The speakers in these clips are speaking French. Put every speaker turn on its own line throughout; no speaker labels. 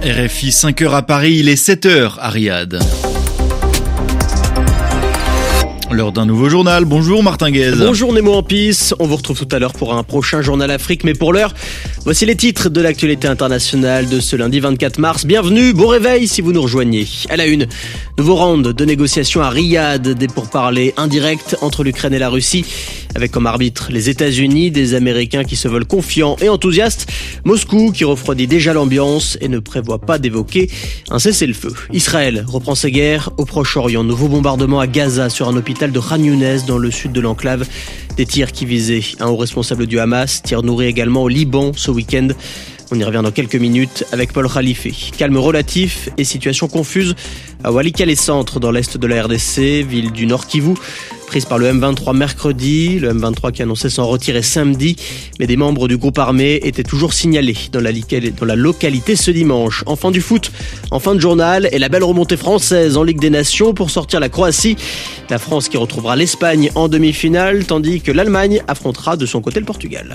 RFI 5h à Paris, il est 7h à Riyad. L'heure d'un nouveau journal. Bonjour Martin Guez.
Bonjour Nemo en pisse. On vous retrouve tout à l'heure pour un prochain journal Afrique. Mais pour l'heure, voici les titres de l'actualité internationale de ce lundi 24 mars. Bienvenue, bon réveil si vous nous rejoignez. À la une, nouveau round de négociations à Riyad, des pourparlers indirects entre l'Ukraine et la Russie, avec comme arbitre les États-Unis, des Américains qui se veulent confiants et enthousiastes, Moscou qui refroidit déjà l'ambiance et ne prévoit pas d'évoquer un cessez-le-feu. Israël reprend ses guerres au Proche-Orient. Nouveau bombardement à Gaza sur un hôpital de Khan Younes dans le sud de l'enclave. Des tirs qui visaient un haut responsable du Hamas, tirs nourris également au Liban ce week-end. On y revient dans quelques minutes avec Paul Khalife. Calme relatif et situation confuse à Walikale Centre dans l'est de la RDC, ville du Nord Kivu, prise par le M23 mercredi, le M23 qui annonçait s'en retirer samedi, mais des membres du groupe armé étaient toujours signalés dans la localité ce dimanche. En fin du foot, en fin de journal, et la belle remontée française en Ligue des Nations pour sortir la Croatie. La France qui retrouvera l'Espagne en demi-finale, tandis que l'Allemagne affrontera de son côté le Portugal.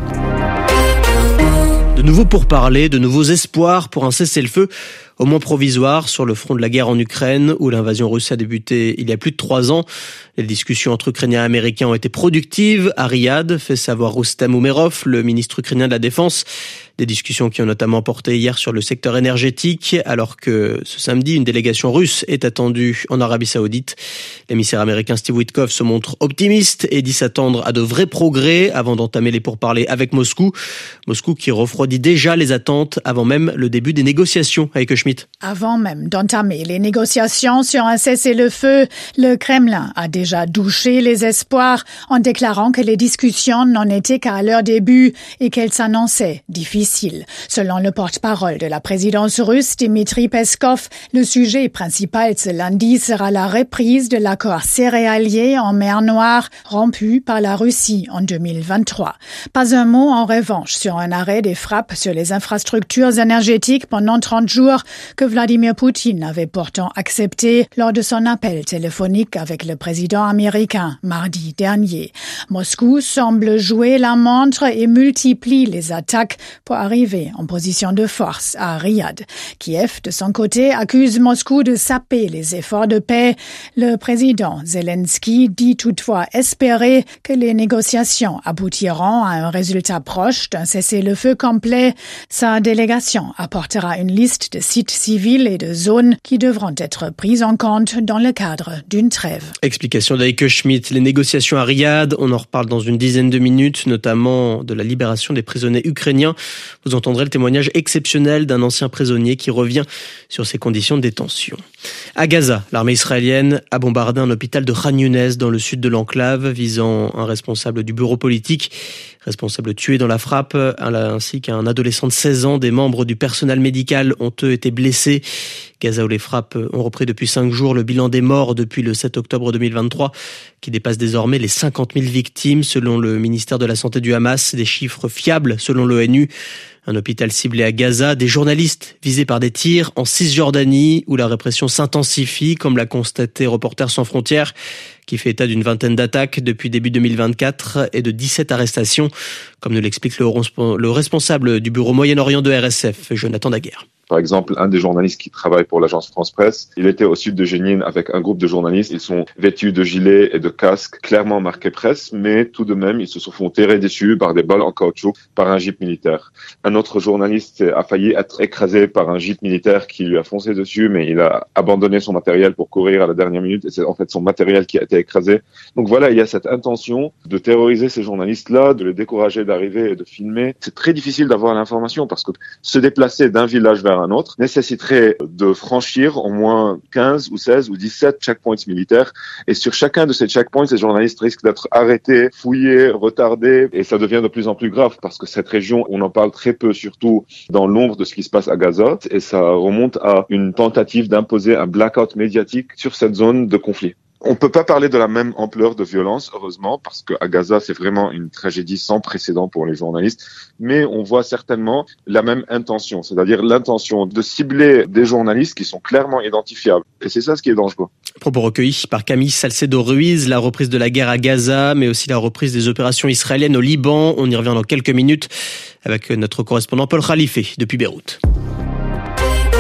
De nouveau pourparlers, de nouveaux espoirs pour un cessez-le-feu, au moins provisoire, sur le front de la guerre en Ukraine, où l'invasion russe a débuté il y a plus de 3 ans. Les discussions entre Ukrainiens et Américains ont été productives à Riyad, fait savoir Rustem Umerov, le ministre ukrainien de la Défense. Des discussions qui ont notamment porté hier sur le secteur énergétique, alors que ce samedi, une délégation russe est attendue en Arabie Saoudite. L'émissaire américain Steve Witkoff se montre optimiste et dit s'attendre à de vrais progrès avant d'entamer les pourparlers avec Moscou. Moscou qui refroidit déjà les attentes avant même le début des négociations avec Schmitt.
Avant même d'entamer les négociations sur un cessez-le-feu, le Kremlin a déjà douché les espoirs en déclarant que les discussions n'en étaient qu'à leur début et qu'elles s'annonçaient difficiles. Selon le porte-parole de la présidence russe, Dmitri Peskov, le sujet principal ce lundi sera la reprise de l'accord céréalier en mer Noire rompu par la Russie en 2023. Pas un mot en revanche sur un arrêt des frappes sur les infrastructures énergétiques pendant 30 jours que Vladimir Poutine avait pourtant accepté lors de son appel téléphonique avec le président américain mardi dernier. Moscou semble jouer la montre et multiplie les attaques pour arriver en position de force à Riyad. Kiev, de son côté, accuse Moscou de saper les efforts de paix. Le président Zelensky dit toutefois espérer que les négociations aboutiront à un résultat proche d'un cessez-le-feu complet. Sa délégation apportera une liste de sites civils et de zones qui devront être prises en compte dans le cadre d'une trêve.
Explication d'Heike Schmitt. Les négociations à Riyad, on en reparle dans une dizaine de minutes, notamment de la libération des prisonniers ukrainiens. Vous entendrez le témoignage exceptionnel d'un ancien prisonnier qui revient sur ses conditions de détention. À Gaza, l'armée israélienne a bombardé un hôpital de Khan Younes dans le sud de l'enclave, visant un responsable du bureau politique, responsable tué dans la frappe, ainsi qu'un adolescent de 16 ans. Des membres du personnel médical ont eux été blessés. Gaza où les frappes ont repris depuis 5 jours. Le bilan des morts depuis le 7 octobre 2023 qui dépasse désormais les 50 000 victimes selon le ministère de la Santé du Hamas. Des chiffres fiables selon l'ONU. Un hôpital ciblé à Gaza, des journalistes visés par des tirs en Cisjordanie où la répression s'intensifie, comme l'a constaté Reporters sans frontières, qui fait état d'une vingtaine d'attaques depuis début 2024 et de 17 arrestations, comme nous l'explique le responsable du bureau Moyen-Orient de RSF, Jonathan Daguerre.
Par exemple, un des journalistes qui travaille pour l'agence France Presse, il était au sud de Jenin avec un groupe de journalistes. Ils sont vêtus de gilets et de casques clairement marqués presse, mais tout de même, ils se font tirer dessus par des balles en caoutchouc par un jeep militaire. Un autre journaliste a failli être écrasé par un jeep militaire qui lui a foncé dessus, mais il a abandonné son matériel pour courir à la dernière minute et c'est en fait son matériel qui a été écrasé. Donc voilà, il y a cette intention de terroriser ces journalistes-là, de les décourager d'arriver et de filmer. C'est très difficile d'avoir l'information parce que se déplacer d'un village vers un autre nécessiterait de franchir au moins 15 ou 16 ou 17 checkpoints militaires. Et sur chacun de ces checkpoints, ces journalistes risquent d'être arrêtés, fouillés, retardés. Et ça devient de plus en plus grave parce que cette région, on en parle très peu, surtout dans l'ombre de ce qui se passe à Gaza. Et ça remonte à une tentative d'imposer un blackout médiatique sur cette zone de conflit. On peut pas parler de la même ampleur de violence, heureusement, parce qu'à Gaza, c'est vraiment une tragédie sans précédent pour les journalistes. Mais on voit certainement la même intention, c'est-à-dire l'intention de cibler des journalistes qui sont clairement identifiables. Et c'est ça ce qui est dangereux.
Propos recueillis par Camille Salcedo Ruiz, la reprise de la guerre à Gaza, mais aussi la reprise des opérations israéliennes au Liban. On y revient dans quelques minutes avec notre correspondant Paul Khalife depuis Beyrouth.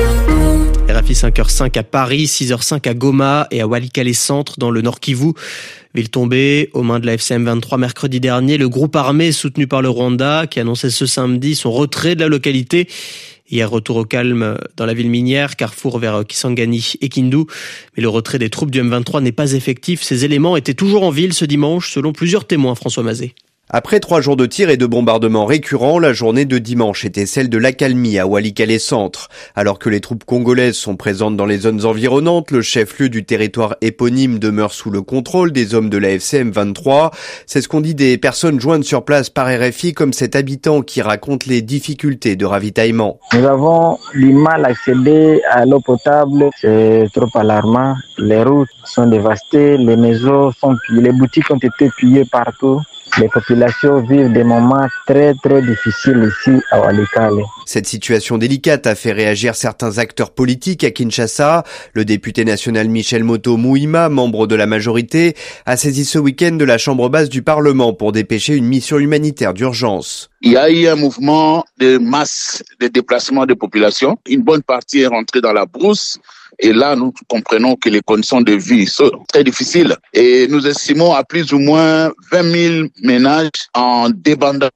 RFI 5h05 à Paris, 6h05 à Goma et à Walikale Centre dans le Nord Kivu. Ville tombée aux mains de la FCM 23 mercredi dernier. Le groupe armé soutenu par le Rwanda qui annonçait ce samedi son retrait de la localité. Hier, retour au calme dans la ville minière, carrefour vers Kisangani et Kindu. Mais le retrait des troupes du M23 n'est pas effectif. Ces éléments étaient toujours en ville ce dimanche, selon plusieurs témoins. François Mazet.
Après 3 jours de tirs et de bombardements récurrents, la journée de dimanche était celle de l'accalmie à Walikale Centre. Alors que les troupes congolaises sont présentes dans les zones environnantes, le chef-lieu du territoire éponyme demeure sous le contrôle des hommes de la FCM 23. C'est ce qu'ont dit des personnes jointes sur place par RFI, comme cet habitant qui raconte les difficultés de ravitaillement.
Nous avons du mal à accéder à l'eau potable, c'est trop alarmant. Les routes sont dévastées, les maisons sont pillées, les boutiques ont été pillées partout. Les populations vivent des moments très difficiles ici à Walikale.
Cette situation délicate a fait réagir certains acteurs politiques à Kinshasa. Le député national Michel Moto Mouima, membre de la majorité, a saisi ce week-end de la chambre basse du Parlement pour dépêcher une mission humanitaire d'urgence.
Il y a eu un mouvement de masse de déplacement de population. Une bonne partie est rentrée dans la brousse. Et là, nous comprenons que les conditions de vie sont très difficiles. Et nous estimons à plus ou moins 20 000 ménages en débandade,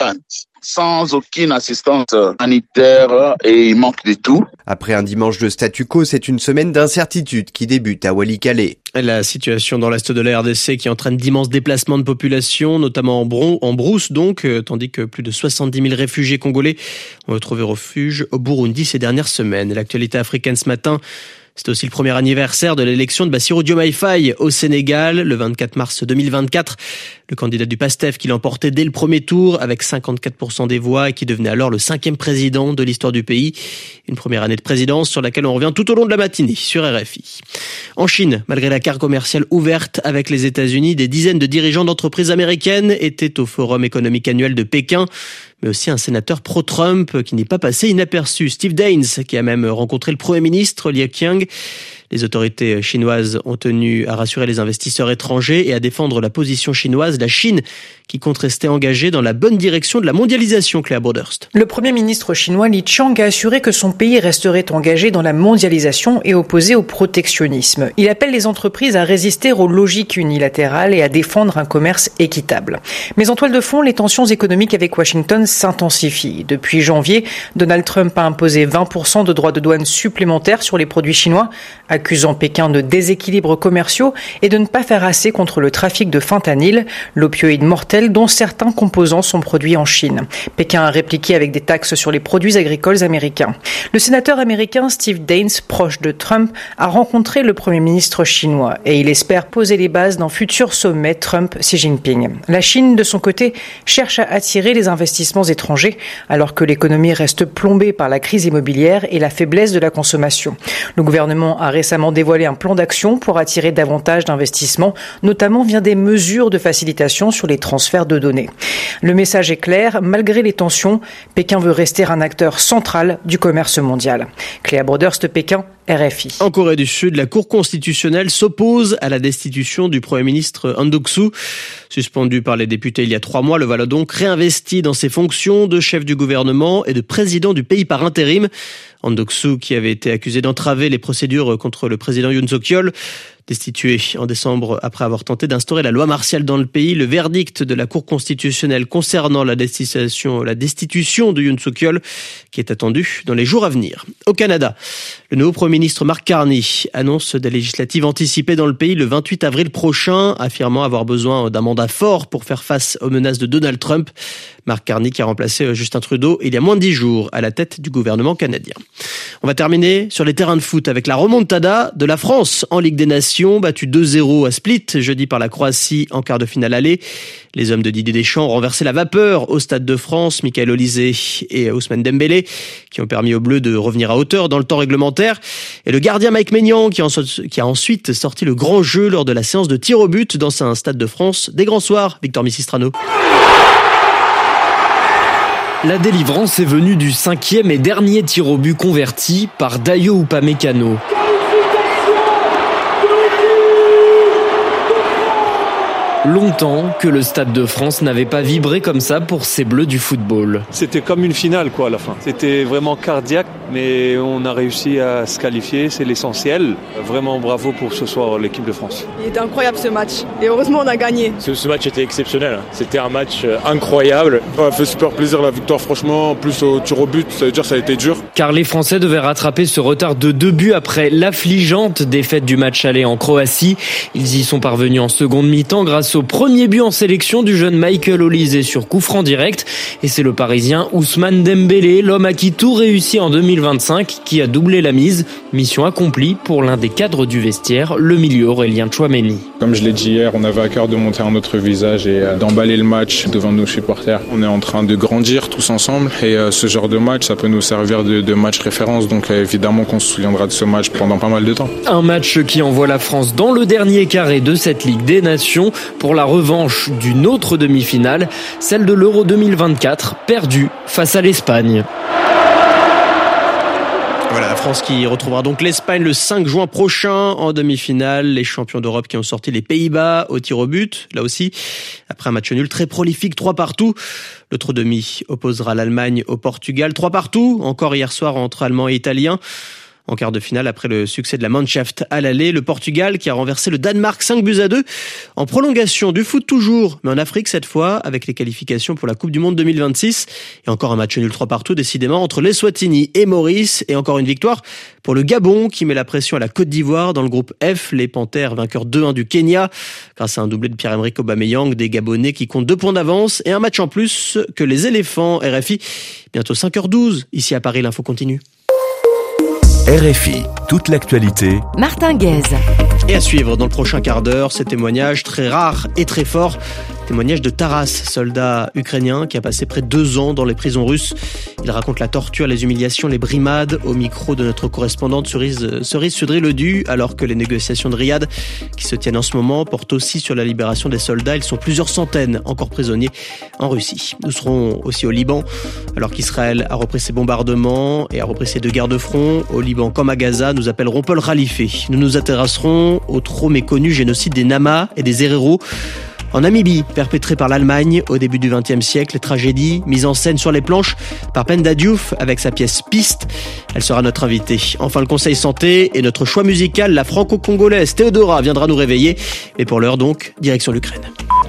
sans aucune assistance sanitaire et il manque de tout.
Après un dimanche de statu quo, c'est une semaine d'incertitude qui débute à Walikale.
La situation dans l'est de la RDC qui entraîne d'immenses déplacements de population, notamment en brousse donc, tandis que plus de 70 000 réfugiés congolais ont trouvé refuge au Burundi ces dernières semaines. L'actualité africaine ce matin, c'est aussi le premier anniversaire de l'élection de Bassirou Diomaye Faye au Sénégal, le 24 mars 2024. Le candidat du PASTEF qui l'emportait dès le premier tour avec 54% des voix et qui devenait alors le 5e président de l'histoire du pays. Une première année de présidence sur laquelle on revient tout au long de la matinée sur RFI. En Chine, malgré la carte commerciale ouverte avec les États-Unis, des dizaines de dirigeants d'entreprises américaines étaient au Forum économique annuel de Pékin, mais aussi un sénateur pro-Trump qui n'est pas passé inaperçu, Steve Daines, qui a même rencontré le Premier ministre Li Qiang. Les autorités chinoises ont tenu à rassurer les investisseurs étrangers et à défendre la position chinoise, la Chine, qui compte rester engagée dans la bonne direction de la mondialisation, Claire Broderst.
Le Premier ministre chinois Li Qiang a assuré que son pays resterait engagé dans la mondialisation et opposé au protectionnisme. Il appelle les entreprises à résister aux logiques unilatérales et à défendre un commerce équitable. Mais en toile de fond, les tensions économiques avec Washington s'intensifient. Depuis janvier, Donald Trump a imposé 20% de droits de douane supplémentaires sur les produits chinois, accusant Pékin de déséquilibres commerciaux et de ne pas faire assez contre le trafic de fentanyl, l'opioïde mortel dont certains composants sont produits en Chine. Pékin a répliqué avec des taxes sur les produits agricoles américains. Le sénateur américain Steve Daines, proche de Trump, a rencontré le Premier ministre chinois et il espère poser les bases d'un futur sommet Trump-Xi Jinping. La Chine, de son côté, cherche à attirer les investissements étrangers alors que l'économie reste plombée par la crise immobilière et la faiblesse de la consommation. Le gouvernement a récemment dévoilé un plan d'action pour attirer davantage d'investissements, notamment via des mesures de facilitation sur les transferts de données. Le message est clair, malgré les tensions, Pékin veut rester un acteur central du commerce mondial. Cléa Broderst, Pékin, RFI.
En Corée du Sud, la Cour constitutionnelle s'oppose à la destitution du Premier ministre Han Duck-soo. Suspendu par les députés il y a 3 mois, le voilà donc réinvesti dans ses fonctions de chef du gouvernement et de président du pays par intérim. Han Duck-soo, qui avait été accusé d'entraver les procédures contre le président Yoon Suk-yeol, destitué en décembre après avoir tenté d'instaurer la loi martiale dans le pays. Le verdict de la Cour constitutionnelle concernant la destitution de Yoon Suk-yeol qui est attendu dans les jours à venir. Au Canada, le nouveau Premier ministre Mark Carney annonce des législatives anticipées dans le pays le 28 avril prochain, affirmant avoir besoin d'un mandat fort pour faire face aux menaces de Donald Trump. Mark Carney qui a remplacé Justin Trudeau il y a moins de 10 jours à la tête du gouvernement canadien. On va terminer sur les terrains de foot avec la remontada de la France en Ligue des Nations, battue 2-0 à Split jeudi par la Croatie en quart de finale aller. Les hommes de Didier Deschamps ont renversé la vapeur au Stade de France, Michael Olysée et Ousmane Dembélé qui ont permis aux Bleus de revenir à hauteur dans le temps réglementaire. Et le gardien Mike Maignan qui a ensuite sorti le grand jeu lors de la séance de tir au but dans un Stade de France des grands soirs. Victor Missistrano.
La délivrance est venue du 5e et dernier tir au but converti par Dayo Upamecano. Longtemps que le Stade de France n'avait pas vibré comme ça pour ces Bleus du football.
C'était comme une finale à la fin. C'était vraiment cardiaque, mais on a réussi à se qualifier, c'est l'essentiel. Vraiment bravo pour ce soir l'équipe de France.
Il était incroyable ce match et heureusement on a gagné.
Ce match était exceptionnel, c'était un match incroyable.
Ça m'a fait super plaisir la victoire franchement, en plus au tir au but, ça veut dire que ça a été dur.
Car les Français devaient rattraper ce retard de 2 buts après l'affligeante défaite du match aller en Croatie. Ils y sont parvenus en seconde mi-temps grâce au premier but en sélection du jeune Michael Olise sur coup franc direct. Et c'est le Parisien Ousmane Dembélé, l'homme à qui tout réussit en 2025, qui a doublé la mise. Mission accomplie pour l'un des cadres du vestiaire, le milieu Aurélien Tchouaméni.
Comme je l'ai dit hier, on avait à cœur de monter un autre visage et d'emballer le match devant nos supporters. On est en train de grandir tous ensemble et ce genre de match, ça peut nous servir de match référence. Donc évidemment qu'on se souviendra de ce match pendant pas mal de temps.
Un match qui envoie la France dans le dernier carré de cette Ligue des Nations pour la revanche d'une autre demi-finale, celle de l'Euro 2024, perdue face à l'Espagne.
Voilà, la France qui retrouvera donc l'Espagne le 5 juin prochain en demi-finale. Les champions d'Europe qui ont sorti les Pays-Bas au tir au but. Là aussi, après un match nul très prolifique, 3-3. L'autre demi opposera l'Allemagne au Portugal. 3-3, encore hier soir entre Allemands et Italiens. En quart de finale, après le succès de la Mannschaft à l'aller, le Portugal qui a renversé le Danemark 5-2. En prolongation du foot toujours, mais en Afrique cette fois, avec les qualifications pour la Coupe du Monde 2026. Et encore un match nul 3-3 décidément entre l'Eswatini et Maurice. Et encore une victoire pour le Gabon qui met la pression à la Côte d'Ivoire dans le groupe F. Les Panthères vainqueurs 2-1 du Kenya grâce à un doublé de Pierre-Emerick Aubameyang, des Gabonais qui comptent 2 points d'avance et un match en plus que les éléphants. RFI, bientôt 5h12. Ici à Paris, l'info continue.
RFI, toute l'actualité.
Martin Guez.
Et à suivre dans le prochain quart d'heure, ces témoignages très rares et très forts. Témoignage de Taras, soldat ukrainien qui a passé près de 2 ans dans les prisons russes. Il raconte la torture, les humiliations, les brimades au micro de notre correspondante Cerise Sudry-Ledu, alors que les négociations de Riyad qui se tiennent en ce moment portent aussi sur la libération des soldats. Ils sont plusieurs centaines encore prisonniers en Russie. Nous serons aussi au Liban, alors qu'Israël a repris ses bombardements et a repris ses 2 guerres de front. Au Liban comme à Gaza, nous appellerons Paul Khalife. Nous nous intéresserons au trop méconnu génocide des Nama et des Herero en Namibie, perpétré par l'Allemagne au début du XXe siècle. Tragédie mise en scène sur les planches par Penda Diouf avec sa pièce Piste. Elle sera notre invitée. Enfin, le conseil santé et notre choix musical, la franco-congolaise Théodora viendra nous réveiller. Et pour l'heure donc, direction l'Ukraine.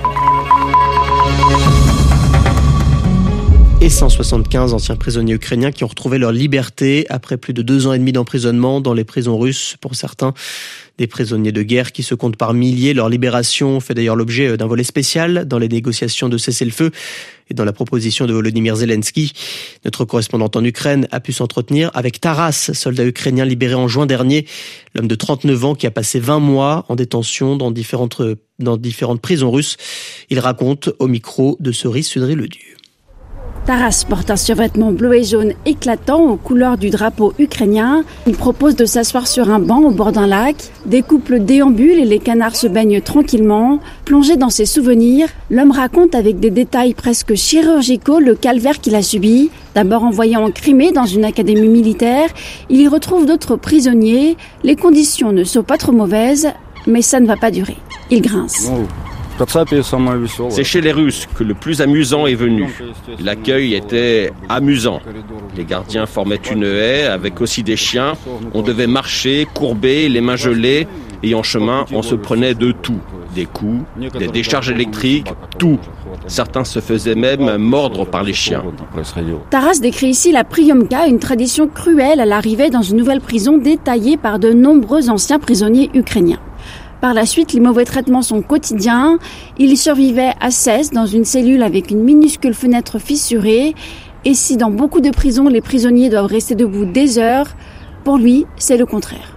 Et 175 anciens prisonniers ukrainiens qui ont retrouvé leur liberté après plus de 2 ans et demi d'emprisonnement dans les prisons russes. Pour certains, des prisonniers de guerre qui se comptent par milliers. Leur libération fait d'ailleurs l'objet d'un volet spécial dans les négociations de cessez-le-feu et dans la proposition de Volodymyr Zelensky. Notre correspondante en Ukraine a pu s'entretenir avec Taras, soldat ukrainien libéré en juin dernier. L'homme de 39 ans qui a passé 20 mois en détention dans différentes prisons russes. Il raconte au micro de Cerise Sudry-Ledu.
Taras porte un survêtement bleu et jaune éclatant aux couleurs du drapeau ukrainien. Il propose de s'asseoir sur un banc au bord d'un lac. Des couples déambulent et les canards se baignent tranquillement. Plongé dans ses souvenirs, l'homme raconte avec des détails presque chirurgicaux le calvaire qu'il a subi. D'abord envoyé en Crimée dans une académie militaire, il y retrouve d'autres prisonniers. Les conditions ne sont pas trop mauvaises, mais ça ne va pas durer. Il grince.
C'est chez les Russes que le plus amusant est venu. L'accueil était amusant. Les gardiens formaient une haie avec aussi des chiens. On devait marcher, courber, les mains gelées. Et en chemin, on se prenait de tout. Des coups, des décharges électriques, tout. Certains se faisaient même mordre par les chiens.
Taras décrit ici la Priomka, une tradition cruelle à l'arrivée dans une nouvelle prison détaillée par de nombreux anciens prisonniers ukrainiens. Par la suite, les mauvais traitements sont quotidiens. Il y survivait à 16 dans une cellule avec une minuscule fenêtre fissurée. Et si dans beaucoup de prisons, les prisonniers doivent rester debout des heures, pour lui, c'est le contraire.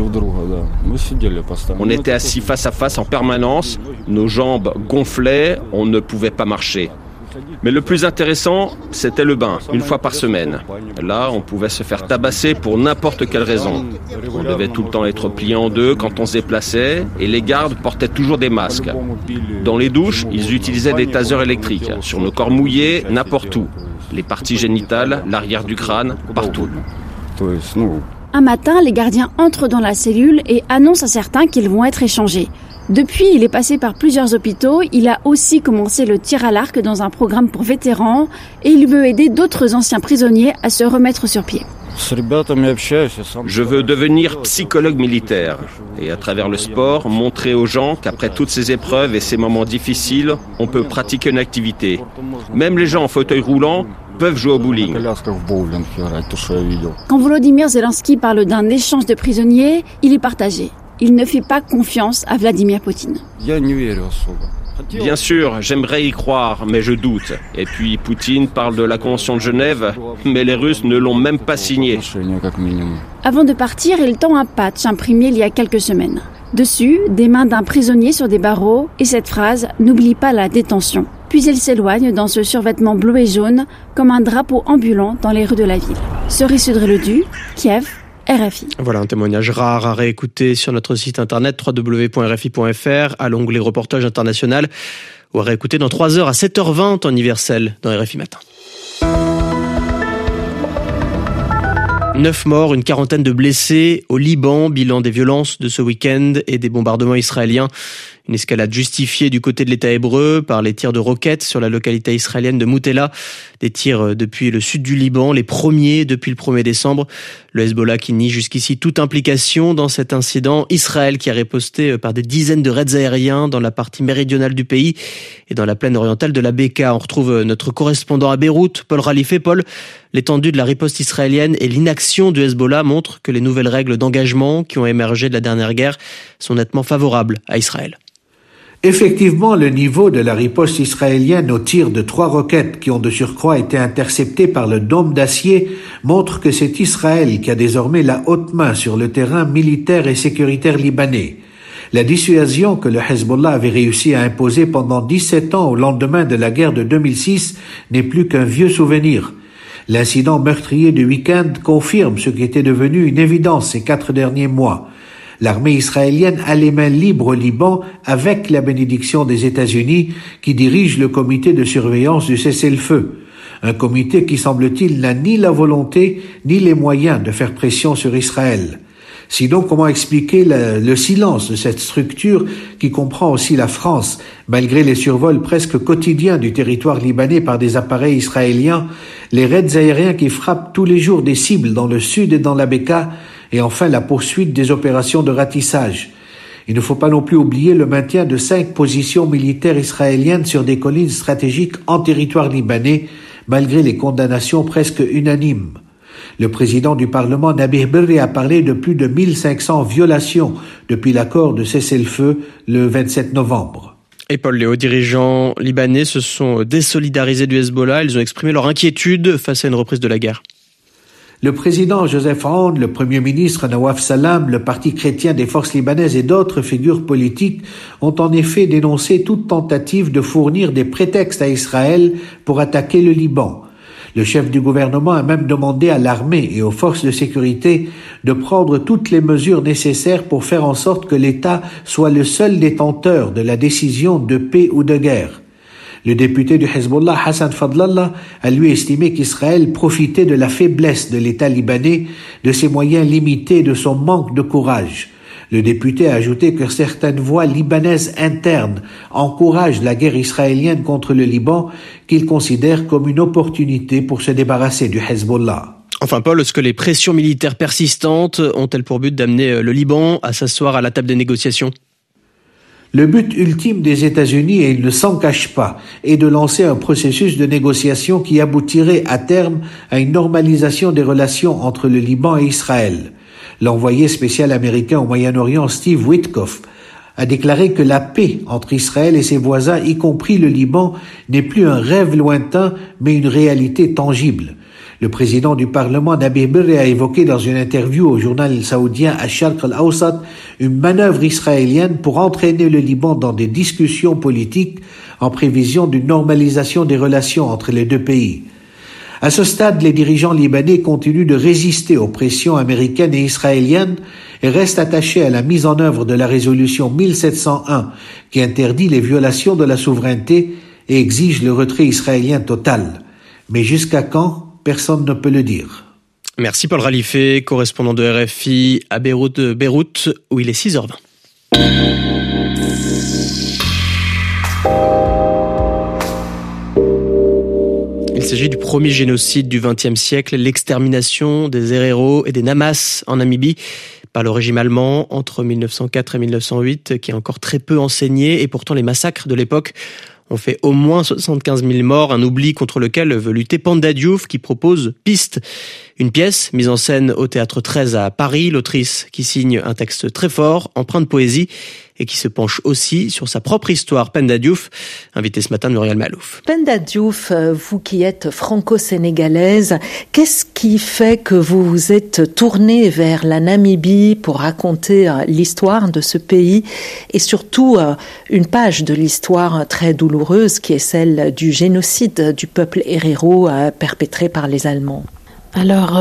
On était assis face à face en permanence, nos jambes gonflaient, on ne pouvait pas marcher. Mais le plus intéressant, c'était le bain, 1 fois par semaine. Là, on pouvait se faire tabasser pour n'importe quelle raison. On devait tout le temps être plié en 2 quand on se déplaçait, et les gardes portaient toujours des masques. Dans les douches, ils utilisaient des tasers électriques, sur nos corps mouillés, n'importe où. Les parties génitales, l'arrière du crâne, partout.
Un matin, les gardiens entrent dans la cellule et annoncent à certains qu'ils vont être échangés. Depuis, il est passé par plusieurs hôpitaux. Il a aussi commencé le tir à l'arc dans un programme pour vétérans et il veut aider d'autres anciens prisonniers à se remettre sur pied.
Je veux devenir psychologue militaire et à travers le sport, montrer aux gens qu'après toutes ces épreuves et ces moments difficiles, on peut pratiquer une activité. Même les gens en fauteuil roulant peuvent jouer au bowling.
Quand Volodymyr Zelensky parle d'un échange de prisonniers, il est partagé. Il ne fait pas confiance à Vladimir Poutine.
Bien sûr, j'aimerais y croire, mais je doute. Et puis Poutine parle de la Convention de Genève, mais les Russes ne l'ont même pas signée.
Avant de partir, il tend un patch imprimé il y a quelques semaines. Dessus, des mains d'un prisonnier sur des barreaux et cette phrase « N'oublie pas la détention ». Puis il s'éloigne dans ce survêtement bleu et jaune comme un drapeau ambulant dans les rues de la ville. Cerise Sudré-Ledu, Kiev, RFI.
Voilà un témoignage rare à réécouter sur notre site internet www.rfi.fr à l'onglet reportage international ou à réécouter dans 3h à 7h20 en universel dans RFI Matin. 9 morts, une quarantaine de blessés au Liban, bilan des violences de ce week-end et des bombardements israéliens. Une escalade justifiée du côté de l'État hébreu par les tirs de roquettes sur la localité israélienne de Moutella. Des tirs depuis le sud du Liban, les premiers depuis le 1er décembre. Le Hezbollah qui nie jusqu'ici toute implication dans cet incident. Israël qui a riposté par des dizaines de raids aériens dans la partie méridionale du pays et dans la plaine orientale de la Beka. On retrouve notre correspondant à Beyrouth, Paul Ralifé. Paul, l'étendue de la riposte israélienne et l'inaction du Hezbollah montrent que les nouvelles règles d'engagement qui ont émergé de la dernière guerre sont nettement favorables à Israël.
Effectivement, le niveau de la riposte israélienne au tir de 3 roquettes qui ont de surcroît été interceptées par le dôme d'acier montre que c'est Israël qui a désormais la haute main sur le terrain militaire et sécuritaire libanais. La dissuasion que le Hezbollah avait réussi à imposer pendant 17 ans au lendemain de la guerre de 2006 n'est plus qu'un vieux souvenir. L'incident meurtrier du week-end confirme ce qui était devenu une évidence ces 4 derniers mois. L'armée israélienne a les mains libres au Liban avec la bénédiction des États-Unis qui dirige le comité de surveillance du cessez-le-feu. Un comité qui, semble-t-il, n'a ni la volonté ni les moyens de faire pression sur Israël. Sinon, comment expliquer le silence de cette structure qui comprend aussi la France, malgré les survols presque quotidiens du territoire libanais par des appareils israéliens, les raids aériens qui frappent tous les jours des cibles dans le sud et dans la Beka, et enfin la poursuite des opérations de ratissage. Il ne faut pas non plus oublier le maintien de 5 positions militaires israéliennes sur des collines stratégiques en territoire libanais, malgré les condamnations presque unanimes. Le président du Parlement, Nabih Berri, a parlé de plus de 1500 violations depuis l'accord de cessez-le-feu le 27 novembre.
Et Paul, les hauts dirigeants libanais se sont désolidarisés du Hezbollah. Ils ont exprimé leur inquiétude face à une reprise de la guerre.
Le président Joseph Aoun, le premier ministre Nawaf Salam, le parti chrétien des forces libanaises et d'autres figures politiques ont en effet dénoncé toute tentative de fournir des prétextes à Israël pour attaquer le Liban. Le chef du gouvernement a même demandé à l'armée et aux forces de sécurité de prendre toutes les mesures nécessaires pour faire en sorte que l'État soit le seul détenteur de la décision de paix ou de guerre. Le député du Hezbollah, Hassan Fadlallah, a lui estimé qu'Israël profitait de la faiblesse de l'État libanais, de ses moyens limités et de son manque de courage. Le député a ajouté que certaines voix libanaises internes encouragent la guerre israélienne contre le Liban, qu'il considère comme une opportunité pour se débarrasser du Hezbollah.
Enfin Paul, est-ce que les pressions militaires persistantes ont-elles pour but d'amener le Liban à s'asseoir à la table des négociations ?
Le but ultime des États-Unis, et il ne s'en cache pas, est de lancer un processus de négociation qui aboutirait à terme à une normalisation des relations entre le Liban et Israël. L'envoyé spécial américain au Moyen-Orient, Steve Witkoff, a déclaré que la paix entre Israël et ses voisins, y compris le Liban, n'est plus un rêve lointain, mais une réalité tangible. Le président du Parlement, Nabih Berri, a évoqué dans une interview au journal saoudien Al-Sharq Al-Awsat une manœuvre israélienne pour entraîner le Liban dans des discussions politiques en prévision d'une normalisation des relations entre les deux pays. À ce stade, les dirigeants libanais continuent de résister aux pressions américaines et israéliennes et restent attachés à la mise en œuvre de la résolution 1701 qui interdit les violations de la souveraineté et exige le retrait israélien total. Mais jusqu'à quand ? Personne ne peut le dire.
Merci Paul Ralifé, correspondant de RFI à Beyrouth, où il est 6h20. s'agit du premier génocide du XXe siècle, l'extermination des Herero et des Namas en Namibie par le régime allemand entre 1904 et 1908, qui est encore très peu enseigné, et pourtant les massacres de l'époque ont fait au moins 75 000 morts, un oubli contre lequel veut lutter Panda Diouf, qui propose Piste, une pièce mise en scène au Théâtre 13 à Paris, l'autrice qui signe un texte très fort, empreint de poésie, et qui se penche aussi sur sa propre histoire. Penda Diouf, invité ce matin de Muriel Malouf.
Penda Diouf, vous qui êtes franco-sénégalaise, qu'est-ce qui fait que vous vous êtes tournée vers la Namibie pour raconter l'histoire de ce pays et surtout une page de l'histoire très douloureuse qui est celle du génocide du peuple Herero perpétré par les Allemands?
Alors,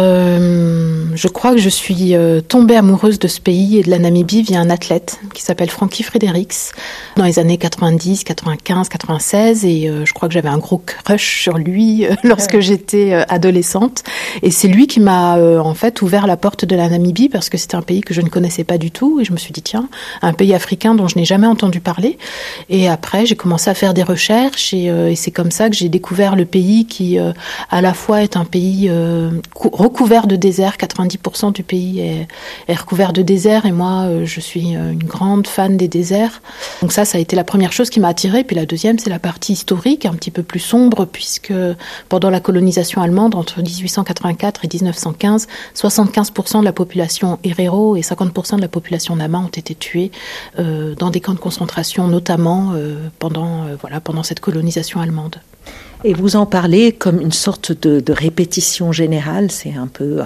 je crois que je suis tombée amoureuse de ce pays et de la Namibie via un athlète qui s'appelle Frankie Fredericks dans les années 90, 95, 96 et je crois que j'avais un gros crush sur lui lorsque j'étais adolescente et c'est lui qui m'a en fait ouvert la porte de la Namibie parce que c'était un pays que je ne connaissais pas du tout et je me suis dit tiens, un pays africain dont je n'ai jamais entendu parler et après j'ai commencé à faire des recherches et c'est comme ça que j'ai découvert le pays qui à la fois est un pays recouvert de désert, 90% du pays est recouvert de désert et moi je suis une grande fan des déserts. Donc ça a été la première chose qui m'a attirée. Puis la deuxième c'est la partie historique, un petit peu plus sombre puisque pendant la colonisation allemande entre 1884 et 1915, 75% de la population Herero et 50% de la population Nama ont été tués dans des camps de concentration notamment pendant cette colonisation allemande.
Et vous en parlez comme une sorte de répétition générale, c'est un peu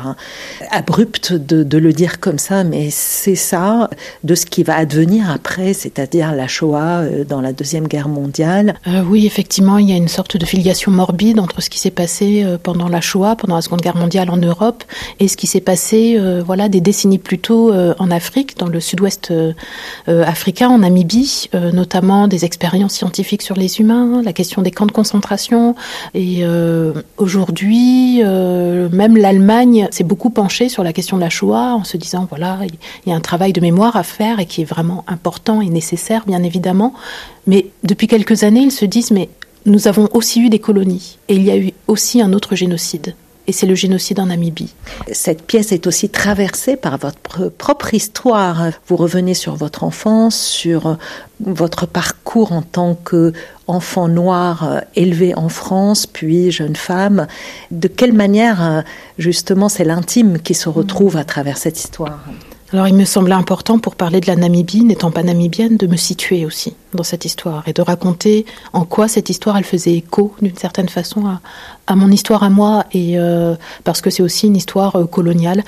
abrupt de le dire comme ça, mais c'est ça de ce qui va advenir après, c'est-à-dire la Shoah dans la Deuxième Guerre mondiale.
Oui, effectivement, il y a une sorte de filiation morbide entre ce qui s'est passé pendant la Shoah, pendant la Seconde Guerre mondiale en Europe, et ce qui s'est passé des décennies plus tôt en Afrique, dans le sud-ouest africain, en Namibie, notamment des expériences scientifiques sur les humains, la question des camps de concentration. Et aujourd'hui, même l'Allemagne s'est beaucoup penchée sur la question de la Shoah en se disant voilà, il y a un travail de mémoire à faire et qui est vraiment important et nécessaire, bien évidemment. Mais depuis quelques années, ils se disent mais nous avons aussi eu des colonies et il y a eu aussi un autre génocide. Et c'est le génocide en Namibie.
Cette pièce est aussi traversée par votre propre histoire. Vous revenez sur votre enfance, sur votre parcours en tant qu'enfant noir élevé en France, puis jeune femme. De quelle manière, justement, c'est l'intime qui se retrouve à travers cette histoire ?
Alors il me semblait important pour parler de la Namibie, n'étant pas namibienne, de me situer aussi dans cette histoire et de raconter en quoi cette histoire elle faisait écho d'une certaine façon à mon histoire à moi et parce que c'est aussi une histoire coloniale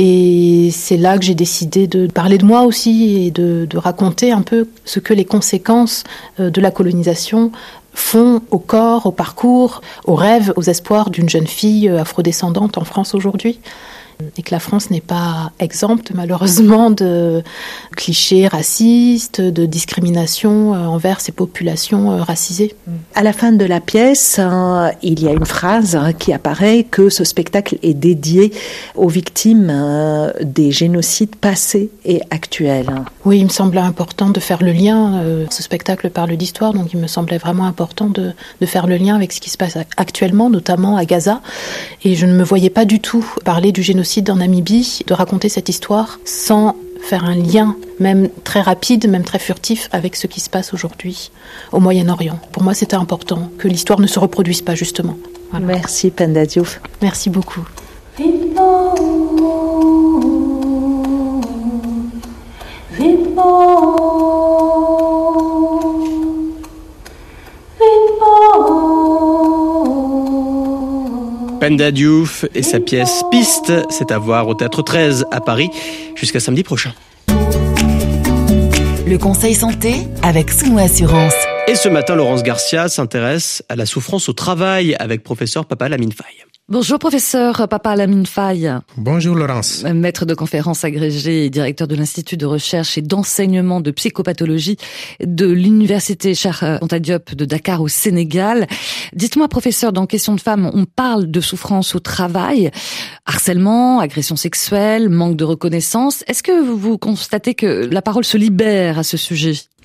et c'est là que j'ai décidé de parler de moi aussi et de raconter un peu ce que les conséquences de la colonisation font au corps, au parcours, aux rêves, aux espoirs d'une jeune fille afrodescendante en France aujourd'hui. Et que la France n'est pas exempte malheureusement de clichés racistes, de discrimination envers ces populations racisées.
À la fin de la pièce, il y a une phrase qui apparaît que ce spectacle est dédié aux victimes des génocides passés et actuels.
Oui, il me semblait important de faire le lien. Ce spectacle parle d'histoire, donc il me semblait vraiment important de faire le lien avec ce qui se passe actuellement, notamment à Gaza. Et je ne me voyais pas du tout parler du génocide en Namibie, de raconter cette histoire sans faire un lien, même très rapide, même très furtif, avec ce qui se passe aujourd'hui au Moyen-Orient. Pour moi, c'était important que l'histoire ne se reproduise pas, justement.
Voilà. Merci, Penda Diouf.
Merci beaucoup.
Penda Diouf et sa pièce Piste, c'est à voir au Théâtre 13 à Paris jusqu'à samedi prochain.
Le conseil santé avec Sounou Assurance.
Et ce matin, Laurence Garcia s'intéresse à la souffrance au travail avec professeur Papa Lamine Faye.
Bonjour professeur Papa Lamine Faye.
Bonjour Laurence.
Maître de conférences agrégé et directeur de l'Institut de recherche et d'enseignement de psychopathologie de l'Université Cheikh Anta Diop de Dakar au Sénégal. Dites-moi professeur, dans Questions de femmes, on parle de souffrance au travail, harcèlement, agression sexuelle, manque de reconnaissance. Est-ce que vous constatez que la parole se libère à ce sujet ?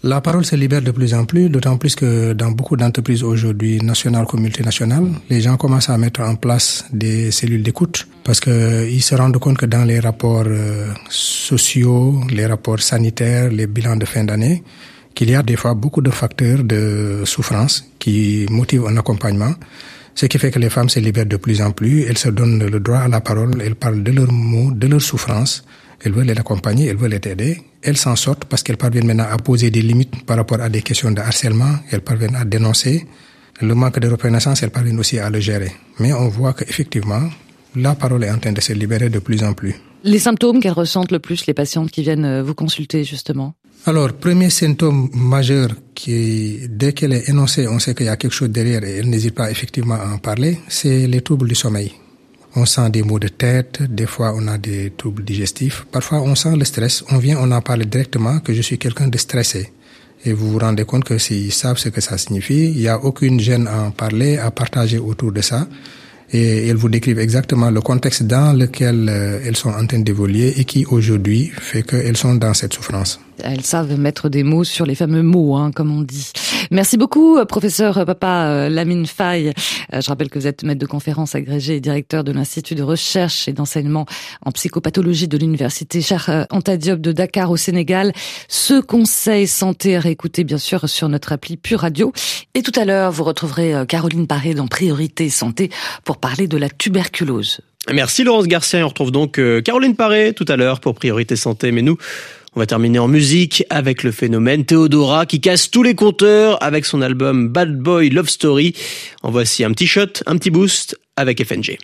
La parole se libère de plus en plus, d'autant plus que dans beaucoup d'entreprises aujourd'hui, nationales comme multinationales, les gens commencent à mettre en place des cellules d'écoute parce que ils se rendent compte que dans les rapports sociaux, les rapports sanitaires, les bilans de fin d'année, qu'il y a des fois beaucoup de facteurs de souffrance qui motivent un accompagnement. Ce qui fait que les femmes se libèrent de plus en plus, elles se donnent le droit à la parole, elles parlent de leurs maux, de leurs souffrances, elles veulent les accompagner, elles veulent les aider. Elles s'en sortent parce qu'elles parviennent maintenant à poser des limites par rapport à des questions de harcèlement, elles parviennent à dénoncer. Le manque de reconnaissance, elles parviennent aussi à le gérer. Mais on voit qu'effectivement, la parole est en train de se libérer de plus en plus.
Les symptômes qu'elles ressentent le plus, les patientes qui viennent vous consulter justement?
Alors, premier symptôme majeur qui, dès qu'elle est énoncée, on sait qu'il y a quelque chose derrière et elle n'hésite pas effectivement à en parler, c'est les troubles du sommeil. On sent des maux de tête, des fois on a des troubles digestifs, parfois on sent le stress, on en parle directement que je suis quelqu'un de stressé. Et vous vous rendez compte que s'ils savent ce que ça signifie, il n'y a aucune gêne à en parler, à partager autour de ça. Et elles vous décrivent exactement le contexte dans lequel elles sont en train d'évoluer et qui aujourd'hui fait qu'elles sont dans cette souffrance.
Elles savent mettre des mots sur les fameux mots, comme on dit. Merci beaucoup, professeur Papa Lamine Faye. Je rappelle que vous êtes maître de conférence agrégé et directeur de l'Institut de recherche et d'enseignement en psychopathologie de l'Université Cheikh Anta Diop de Dakar au Sénégal. Ce conseil santé à réécouter bien sûr sur notre appli Pure Radio. Et tout à l'heure, vous retrouverez Caroline Paré dans Priorité Santé pour parler de la tuberculose.
Merci Laurence Garcia. On retrouve donc Caroline Paré tout à l'heure pour Priorité Santé. Mais nous, on va terminer en musique avec le phénomène Théodora qui casse tous les compteurs avec son album Bad Boy Love Story. En voici un petit shot, un petit boost avec FNG.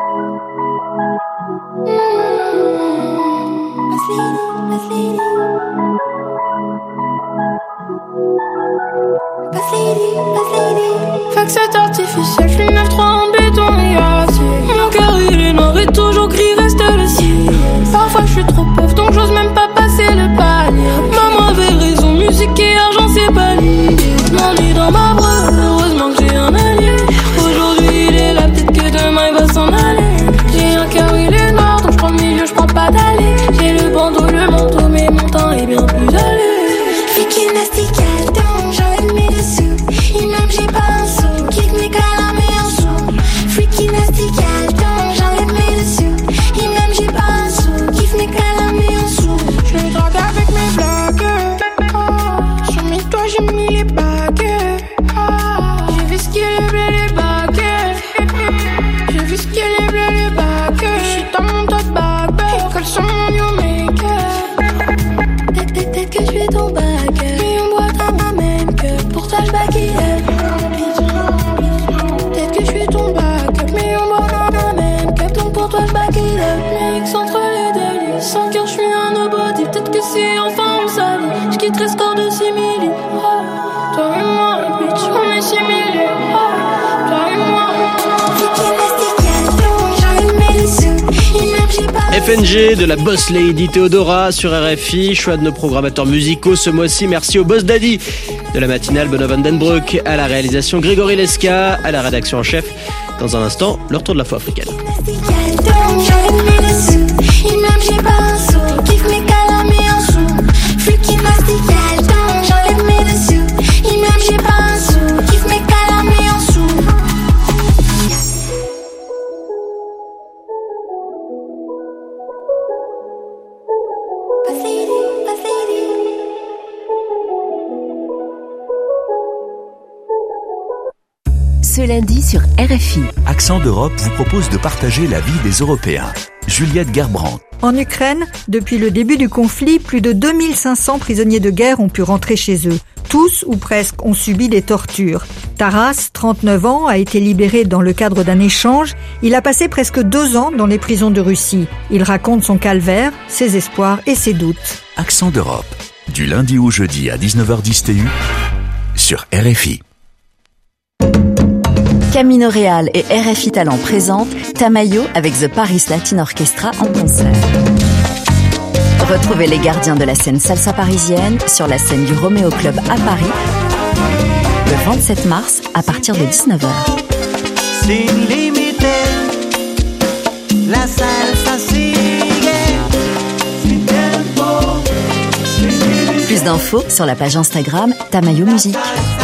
Fait que c'est artificiel, je suis 9-3 en béton et acier. Mon cœur il est noir et toujours gris reste le ciel. Parfois je suis trop pauvre donc j'ose même pas passer le palier. Maman avait raison, musique et argent c'est pas lié. M'ennuie dans ma bras, heureusement que j'ai un allié. Aujourd'hui il est là, peut-être que demain il va s'en aller. J'ai un cœur il est noir donc je prends le milieu, je prends pas d'aller. J'ai le bandeau, le manteau mais mon temps est bien plus allé. Flic élastique donc j'enlève mes dessous. Et même j'ai pas un sou, kick mes calamés en sous. Flic élastique donc j'enlève mes dessous. Et même j'ai pas un sou, kiff mes calamés en sous. Je me drague avec mes blagues. Sur mes doigts j'ai mis les baguettes. J'ai vu ce qu'il est bleu les baguettes. J'ai vu ce qu'il est bleu les baguettes. J'suis dans mon top baguette. Colle sur mon new make-up. Peut-être que j'vais ton baguette. Mais on boit à ma même que pour toi j'baguette. Peut-être que j'suis ton baguette. Mais on boit à ma même que donc pour toi j'baguette. Mix entre les délits. Sans cœur j'suis un nobody. Peut-être que si enfin on s'allie, j'quitterai ce corps de simili. Toi et moi, bitch, on est simili. Toi et moi.
FNG de la Boss Lady Théodora sur RFI, choix de nos programmateurs musicaux ce mois-ci. Merci au Boss Daddy de la matinale Benoît Van Den Broek, à la réalisation Grégory Lesca, à la rédaction en chef. Dans un instant, le retour de la foi africaine.
Ce lundi sur RFI.
Accent d'Europe vous propose de partager la vie des Européens. Juliette Gerbrandt.
En Ukraine, depuis le début du conflit, plus de 2500 prisonniers de guerre ont pu rentrer chez eux. Tous, ou presque, ont subi des tortures. Taras, 39 ans, a été libéré dans le cadre d'un échange. Il a passé presque 2 ans dans les prisons de Russie. Il raconte son calvaire, ses espoirs et ses doutes.
Accent d'Europe, du lundi au jeudi à 19h10 TU, sur RFI.
Camino Real et RFI Talent présentent Tamayo avec The Paris Latin Orchestra en concert. Retrouvez les gardiens de la scène salsa parisienne sur la scène du Roméo Club à Paris le 27 mars à partir de 19h.
Sin límite, la salsa sigue. Sin tiempo, sin
Plus d'infos sur la page Instagram Tamayo Musique.